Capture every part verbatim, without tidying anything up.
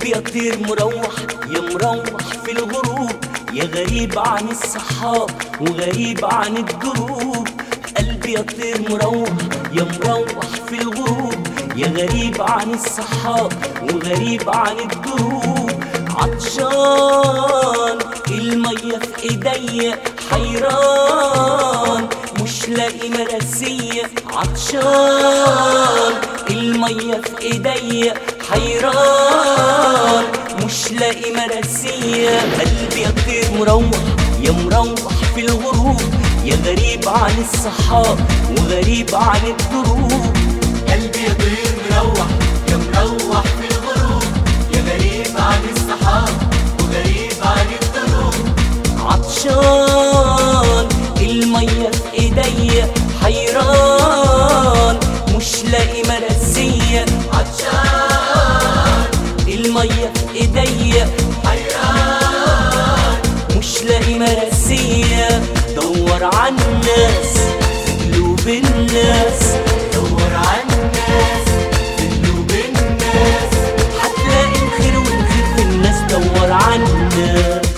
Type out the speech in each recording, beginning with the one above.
قلبي يا طير مروح يا مروح في الغروب، يا غريب عن الصحاب وغريب عن الدروب. قلبي يا طير مروح يا مروح في الغروب، يا غريب عن الصحاب وغريب عن الدروب. عطشان المية في ايديا حيران مش لاقي مراسية. عطشان المية في ايديا حيران مش لاقي مراسية. قلبي يا طير مروح يا مروح في الغروب، يا غريب عن الصحاب وغريب عن الدروب. قلبي يا طير مروح يا مروح في الغروب، يا غريب عن الصحاب وغريب عن الدروب. عطشان المية في ايديا حيران مش لاقي مراسية. عطشان المية في ايديا حيران مش لاقي مراسية. دور عالناس في قلوب الناس، دور عالناس في قلوب الناس، هتلاقي الخير والخير في الناس. دور عالناس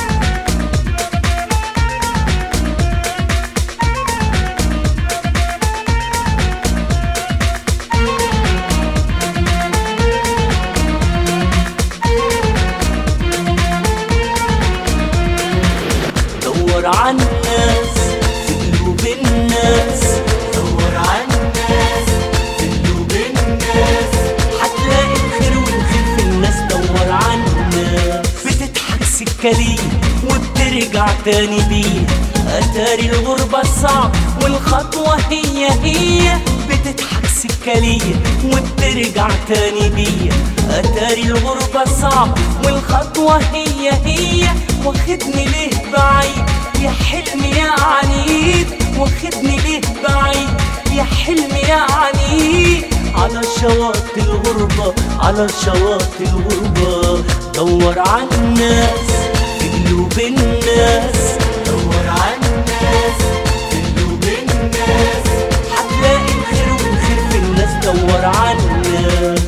دور عالناس في قلوب الناس، دور عالناس في قلوب الناس، هتلاقي الخير والخير في الناس. دور عالناس بتضحك سكة ليه وبترجع تاني بيه. أتاري الغربة صعب والخطوة هي هي. بتضحك سكة ليه وبترجع تاني بيه. أتاري الغربة صعب والخطوة هي هي. واخدني ليه بعيد يا حلمي يا عنيد، واخدني ليه بعيد يا حلمي يا عنيد. على شواطئ الغربة على شواطئ الغربة دور عالناس في قلوب الناس، دور عالناس في قلوب الناس، هتلاقي الخير والخير في الناس. دور عالناس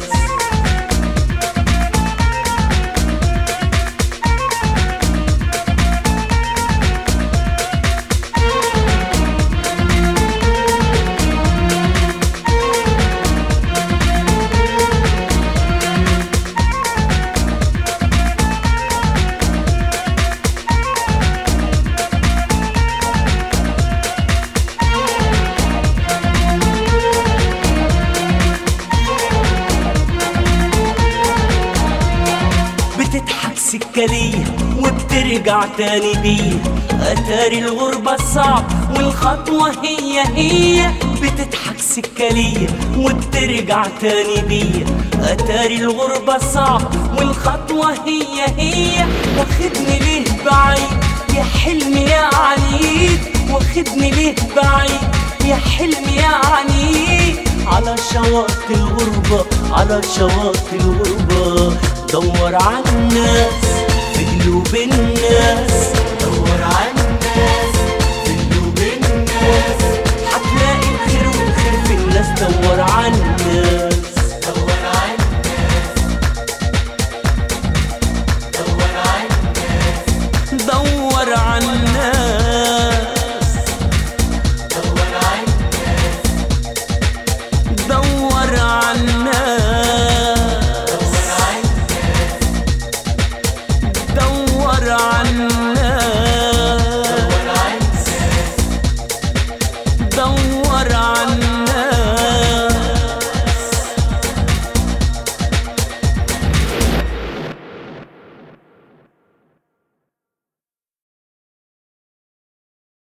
بتضحك سكة ليه وبترجع تاني بيه. أتاري الغربة صعب والخطوة هي هي. بتضحك سكة ليه وبترجع تاني بيه. أتاري الغربة صعب والخطوة هي هي. واخدني ليه بعيد يا حلمي يا عنيد، واخدني ليه بعيد يا حلمي يا عنيد. على شواطئ الغربة على شواطئ الغربة دور عالناس في قلوب الناس، دور عالناس في قلوب الناس، هتلاقي الخير والخير في الناس. دور عالناس